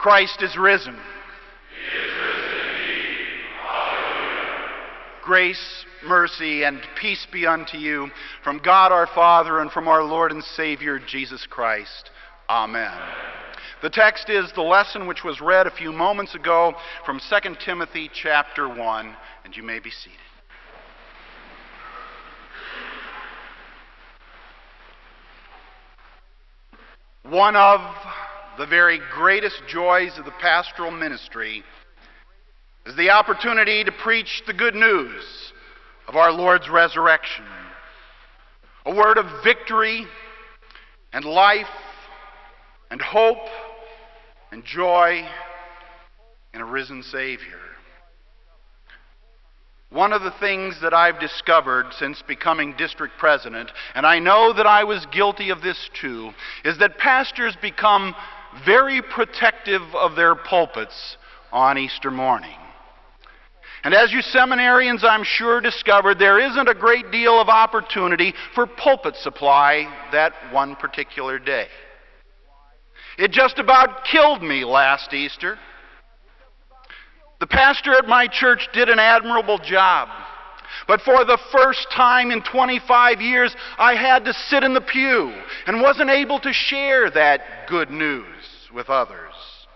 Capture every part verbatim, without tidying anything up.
Christ is risen. He is risen indeed. Hallelujah. Grace, mercy, and peace be unto you from God our Father and from our Lord and Savior Jesus Christ. Amen. Amen. The text is the lesson which was read a few moments ago from Second Timothy chapter one, and you may be seated. One of the very greatest joys of the pastoral ministry is the opportunity to preach the good news of our Lord's resurrection, a word of victory and life and hope and joy in a risen Savior. One of the things that I've discovered since becoming district president, and I know that I was guilty of this too, is that pastors become very protective of their pulpits on Easter morning. And as you seminarians, I'm sure, discovered, there isn't a great deal of opportunity for pulpit supply that one particular day. It just about killed me last Easter. The pastor at my church did an admirable job, but for the first time in twenty-five years, I had to sit in the pew and wasn't able to share that good news with others.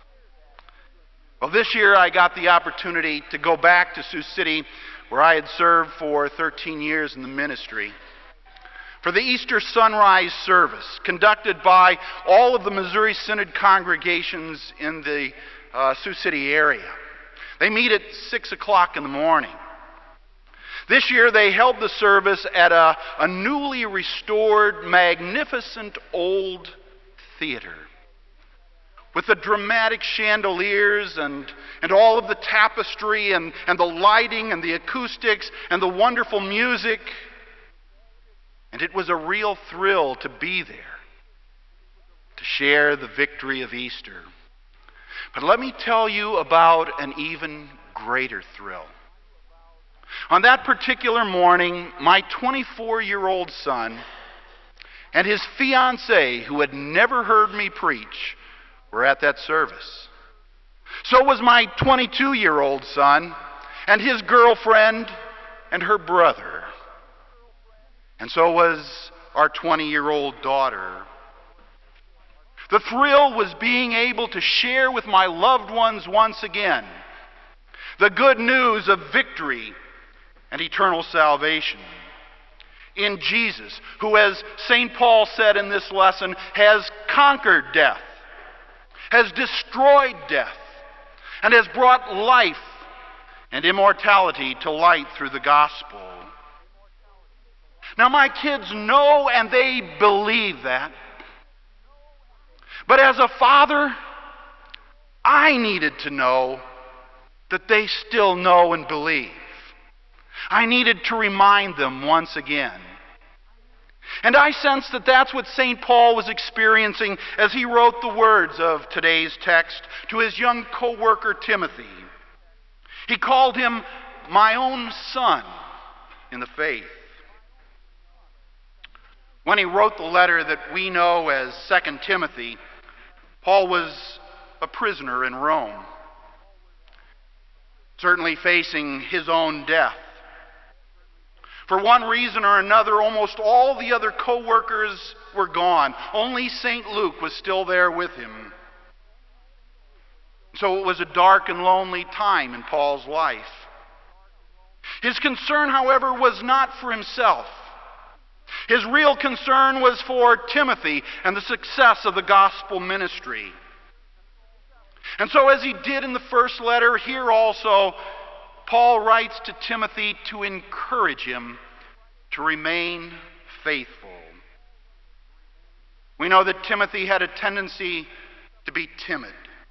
Well, this year I got the opportunity to go back to Sioux City, where I had served for thirteen years in the ministry, for the Easter sunrise service conducted by all of the Missouri Synod congregations in the uh, Sioux City area. They meet at six o'clock in the morning. This year they held the service at a, a newly restored, magnificent old theater with the dramatic chandeliers and, and all of the tapestry and, and the lighting and the acoustics and the wonderful music. And it was a real thrill to be there, to share the victory of Easter. But let me tell you about an even greater thrill. On that particular morning, my twenty-four-year-old son and his fiancée, who had never heard me preach, were at that service. So was my twenty-two-year-old son and his girlfriend and her brother. And so was our twenty-year-old daughter. The thrill was being able to share with my loved ones once again the good news of victory and eternal salvation in Jesus, who, as Saint Paul said in this lesson, has conquered death, has destroyed death, and has brought life and immortality to light through the gospel. Now, my kids know and they believe that. But as a father, I needed to know that they still know and believe. I needed to remind them once again. And I sense that that's what Saint Paul was experiencing as he wrote the words of today's text to his young co-worker Timothy. He called him my own son in the faith. When he wrote the letter that we know as Second Timothy, Paul was a prisoner in Rome, certainly facing his own death. For one reason or another, almost all the other co-workers were gone. Only Saint Luke was still there with him. So it was a dark and lonely time in Paul's life. His concern, however, was not for himself. His real concern was for Timothy and the success of the gospel ministry. And so, as he did in the first letter, here also, Paul writes to Timothy to encourage him to remain faithful. We know that Timothy had a tendency to be timid.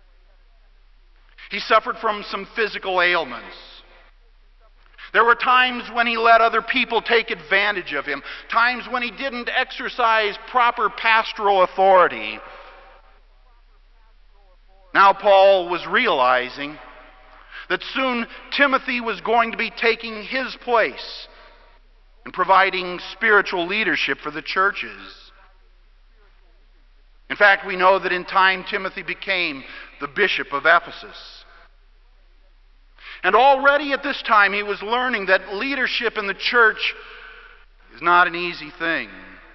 He suffered from some physical ailments. There were times when he let other people take advantage of him, times when he didn't exercise proper pastoral authority. Now Paul was realizing that soon Timothy was going to be taking his place in providing spiritual leadership for the churches. In fact, we know that in time Timothy became the bishop of Ephesus. And already at this time he was learning that leadership in the church is not an easy thing.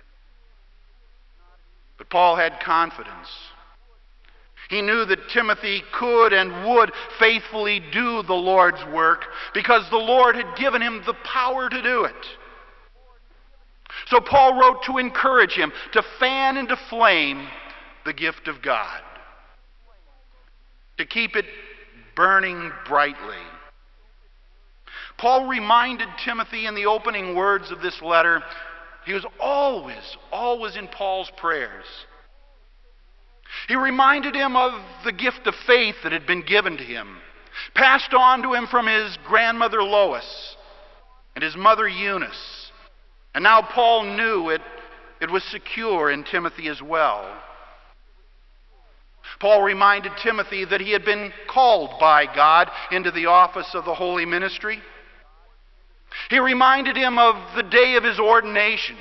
But Paul had confidence. He knew that Timothy could and would faithfully do the Lord's work because the Lord had given him the power to do it. So Paul wrote to encourage him to fan into flame the gift of God, to keep it burning brightly. Paul reminded Timothy in the opening words of this letter, he was always, always in Paul's prayers. He reminded him of the gift of faith that had been given to him, passed on to him from his grandmother Lois and his mother Eunice. And now Paul knew it, it was secure in Timothy as well. Paul reminded Timothy that he had been called by God into the office of the holy ministry. He reminded him of the day of his ordination.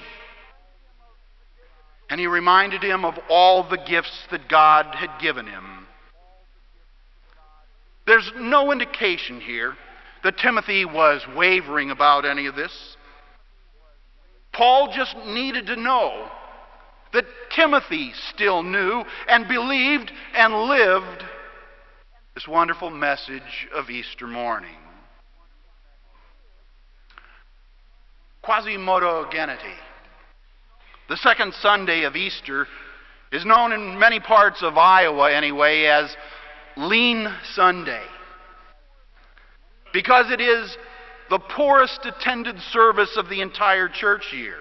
And he reminded him of all the gifts that God had given him. There's no indication here that Timothy was wavering about any of this. Paul just needed to know that Timothy still knew and believed and lived this wonderful message of Easter morning. Quasimodo-Geneti, the second Sunday of Easter, is known in many parts of Iowa anyway as Lean Sunday, because it is the poorest attended service of the entire church year.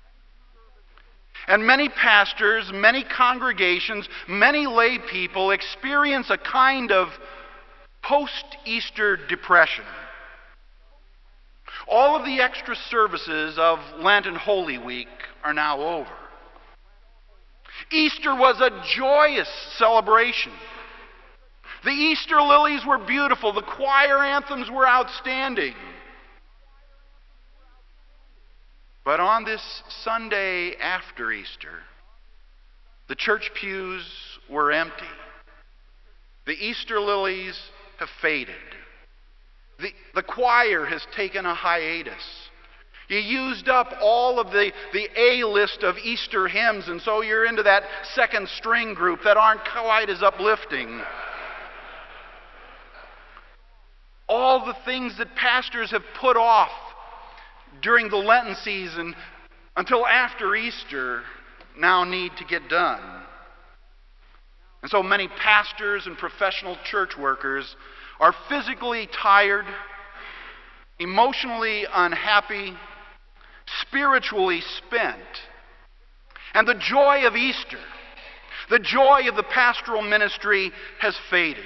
And many pastors, many congregations, many lay people experience a kind of post-Easter depression. All of the extra services of Lent and Holy Week are now over. Easter was a joyous celebration. The Easter lilies were beautiful. The choir anthems were outstanding. But on this Sunday after Easter, the church pews were empty. The Easter lilies have faded. The, the choir has taken a hiatus. You used up all of the, the A-list of Easter hymns, and so you're into that second string group that aren't quite as uplifting. All the things that pastors have put off during the Lenten season until after Easter now need to get done. And so many pastors and professional church workers are physically tired, emotionally unhappy, spiritually spent. And the joy of Easter, the joy of the pastoral ministry has faded.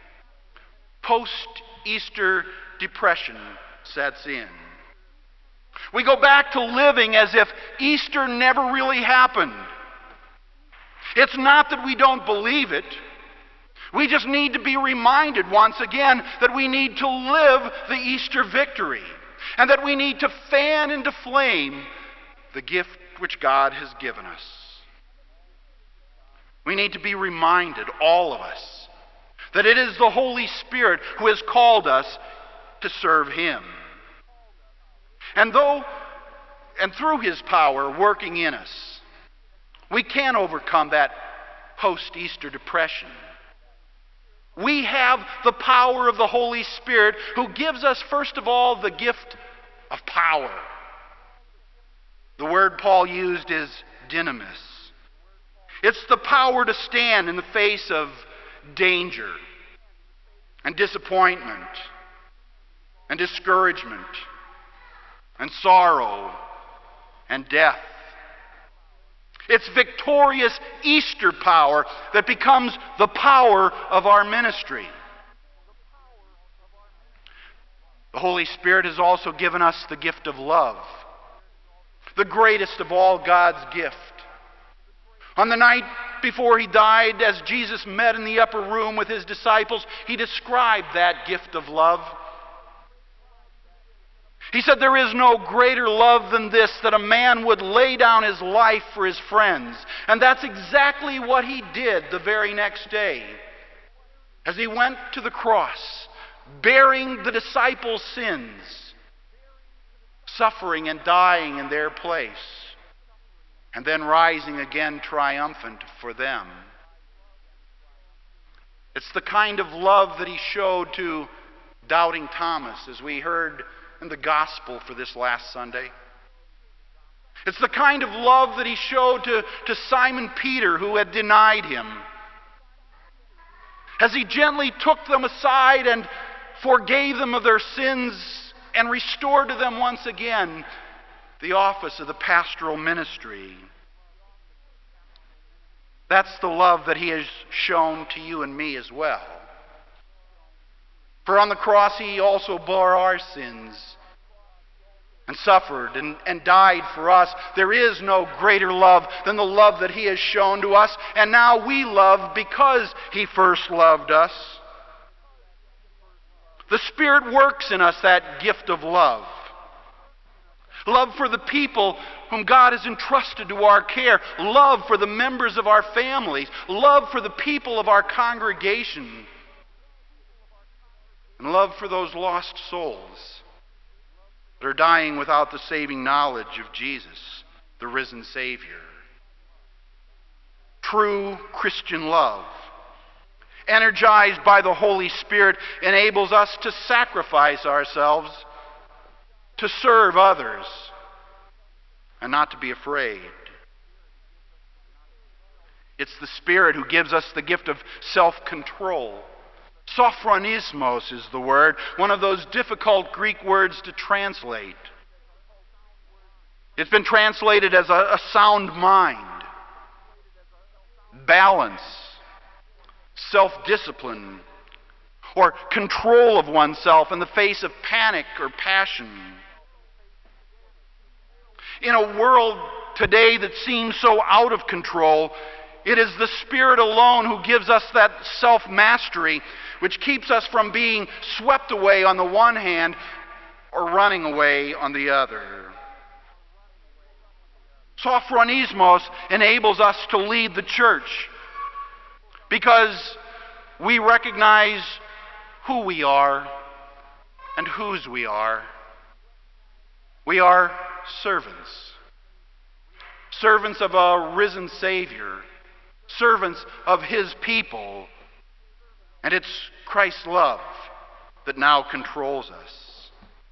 Post-Easter depression sets in. We go back to living as if Easter never really happened. It's not that we don't believe it. We just need to be reminded once again that we need to live the Easter victory, and that we need to fan into flame the gift which God has given us. We need to be reminded, all of us, that it is the Holy Spirit who has called us to serve Him. And though, and through His power working in us, we can overcome that post-Easter depression. We have the power of the Holy Spirit, who gives us, first of all, the gift of power. The word Paul used is dynamis. It's the power to stand in the face of danger and disappointment and discouragement and sorrow and death. It's victorious Easter power that becomes the power of our ministry. The Holy Spirit has also given us the gift of love, the greatest of all God's gift. On the night before He died, as Jesus met in the upper room with His disciples, He described that gift of love. He said, "There is no greater love than this, that a man would lay down his life for his friends." And that's exactly what He did the very next day. as he went to the cross, bearing the disciples' sins, suffering and dying in their place, and then rising again triumphant for them. It's the kind of love that he showed to doubting Thomas, as we heard in the gospel for this last Sunday. It's the kind of love that he showed to, to Simon Peter, who had denied him, as he gently took them aside and forgave them of their sins and restored to them once again the office of the pastoral ministry. That's the love that he has shown to you and me as well. For on the cross he also bore our sins and suffered and, and died for us. There is no greater love than the love that he has shown to us, and now we love because he first loved us. The Spirit works in us that gift of love. Love for the people whom God has entrusted to our care. Love for the members of our families. Love for the people of our congregation. And love for those lost souls that are dying without the saving knowledge of Jesus, the risen Savior. True Christian love, energized by the Holy Spirit, enables us to sacrifice ourselves, to serve others, and not to be afraid. It's the Spirit who gives us the gift of self-control. Sophronismos is the word, one of those difficult Greek words to translate. It's been translated as a, a sound mind, balance, self-discipline, or control of oneself in the face of panic or passion. In a world today that seems so out of control, it is the Spirit alone who gives us that self-mastery which keeps us from being swept away on the one hand or running away on the other. Sophronismos enables us to lead the church because we recognize who we are and whose we are. We are servants. Servants of a risen Savior. Servants of his people. And it's Christ's love that now controls us.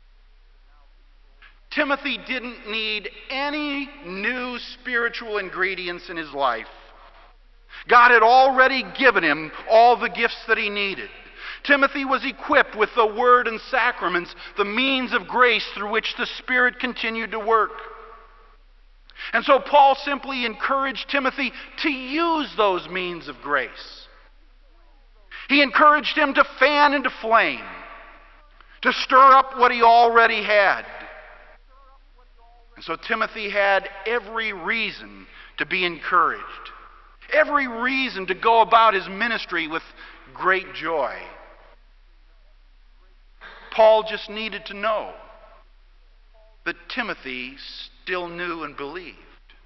Timothy didn't need any new spiritual ingredients in his life. God had already given him all the gifts that he needed. Timothy was equipped with the Word and sacraments, the means of grace through which the Spirit continued to work. And so Paul simply encouraged Timothy to use those means of grace. He encouraged him to fan into flame, to stir up what he already had. And so Timothy had every reason to be encouraged, every reason to go about his ministry with great joy. Paul just needed to know that Timothy still knew and believed.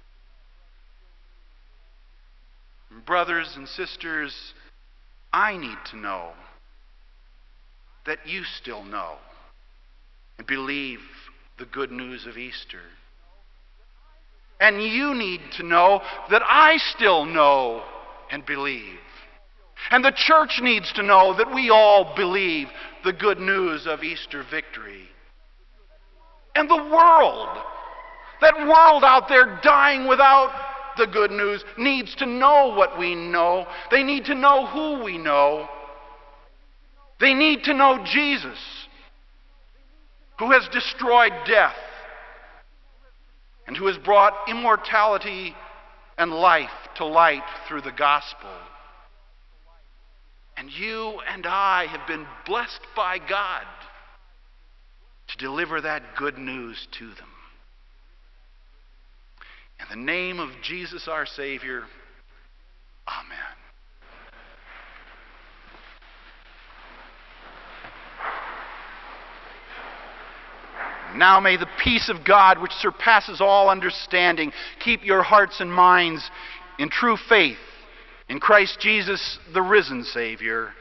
Brothers and sisters, I need to know that you still know and believe the good news of Easter. And you need to know that I still know and believe. And the church needs to know that we all believe the good news of Easter victory. And the world, that world out there dying without the good news, needs to know what we know. They need to know who we know. They need to know Jesus, who has destroyed death and who has brought immortality and life to light through the gospel. And you and I have been blessed by God to deliver that good news to them. In the name of Jesus our Savior, amen. Now may the peace of God, which surpasses all understanding, keep your hearts and minds in true faith in Christ Jesus, the risen Savior.